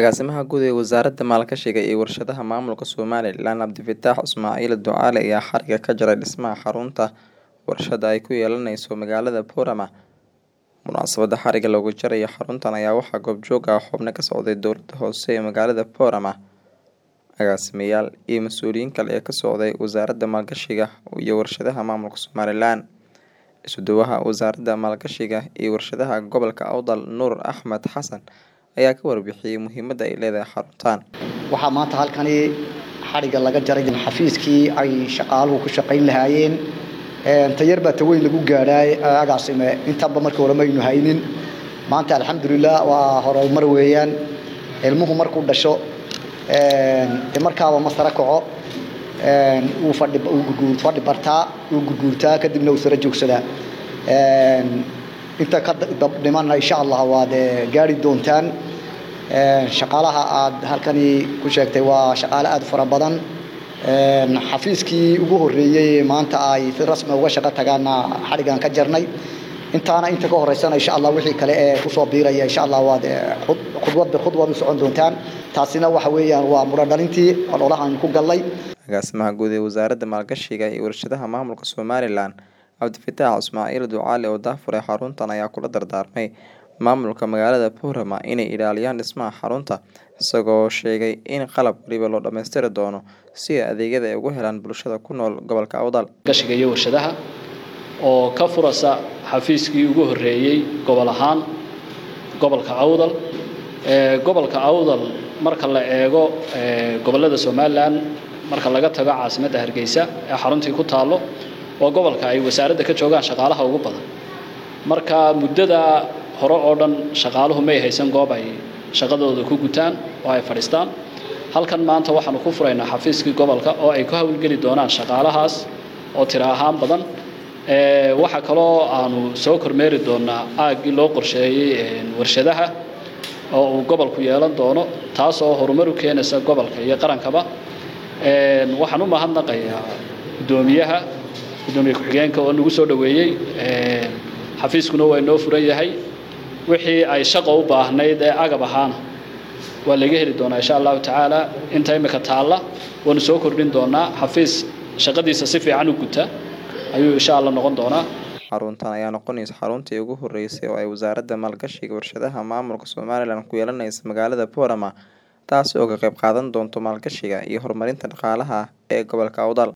Agaasimaha Guud ee Wasaaradda Maalgashiga iyo Warshadaha Maamulka Somalilan Cabdifataax Ismaaciil Ducaale ayaa xariga ka jaray dhismaha xarunta warshadda ay ku yeelanayso magaalada Boorama. Munaasabadda xariga looga jarayo xaruntan ayaa waxaa goobjoog ah xubno ka socday dowladda hoose ee magaalada Boorama, agaasimayaal iyo mas'uuliyiin kale ee ka socday Wasaaradda Maalgashiga iyo Warshadaha Maamulka Somalilan. Isuduwaha Wasaaradda Maalgashiga iyo Warshadaha Gobolka Awdal Nuur Axmed Xasan ayaa ka warbixiyay muhiimadda ay leedahay xaruntan. Waxaa maanta halkani xariga laga jaray xafiiskii ay shaqaaluhu ku shaqayn lahaayeen tayar baa taweyn lagu gaaray agaasime intaba markii hore ma aynu haynin. Maanta alxamdulillah waa horumar weeyaan. Ilmuhu markuu dhasho markaaba masara kaco uu fadhi bartaa uu gurguurtaa kadibna uu sara joogsadaa. inta ka dhimanna insha Allah waa gaari doontaan. Shaqaalaha aad halkani ku sheegtay waa shaqaale aad fara badan. Xafiiskii ugu horeeyay maanta ay si rasmi uga shaqo tagaana xarigan ka jarnay. Intaana inta ka horeysana insha Allah wixii kale ee ku soo biiraya insha Allah waa khudwad u socon doontaan. Taasina waxa weeyaan waa muran dhalintii ololahan ku galay. Agaasimaha Guud ee Wasaaradda Maalgashiga iyo Warshadaha Maamulka Somalilan Cabdifataax Ismaaciil Ducaale oo daafuray xaruntan ayaa kula dardaarmay maamulka magaalada Boorama inay ilaaliyaan dhismaha xarunta, isagoo sheegay in qalab waliba loo dhammaystiri doono si adeegyada ay ugu helaan bulshada ku nool gobolka Awdal. Gashiga iyo warshadaha oo ka furasa xafiiskii ugu horeeyay gobol ahaan gobolka Awdal. Gobolka Awdal marka la eego gobolada Somaliland marka laga tago caasimadda Hargeysa ee xaruntii ku taalo oo gobolka ay wasaaradda ka joogaan shaqaalaha ugu badan. Marka muddada hore oo dhan shaqaaluhu may haysan goob ay shaqadooda ku gutaan oo ay fadhiistaan. Halkan maanta waxaanu ku furaynaa xafiiskii gobolka oo ay ku hawlgeli doonaan shaqaalahaas oo tiro ahaan badan. Waxa kaloo aanu soo kormeeri doonaa aagii loo qorsheeyay warshadaha oo uu gobolku yeelan doono, taas oo horumar u keenaysa gobolka iyo qarankaba. Waxaan u mahadnaqayaa gudoomiye ku-xigeenka oo nagu soo dhaweeyay. Xafiiskuna waa inoo furan yahay. wixii ay shaqo u baahnayd ee agab ahaana waa laga heli doonaa insha Allah taala. Inta imika taala waanu soo kordhin doonaa. Xafiis shaqadiisa si fiican u guta ayuu insha Allah noqon doonaa. Xaruntan ayaa noqonaysa xaruntii ugu horeysay oo ay Wasaaradda Maalgashiga Warshadaha Maamulka Somalilan ku yeelanayso magaalada Boorama, taas oo ka qayb qaadan doonto maalgashiga iyo horumarinta dhaqaalaha ee gobolka Awdal.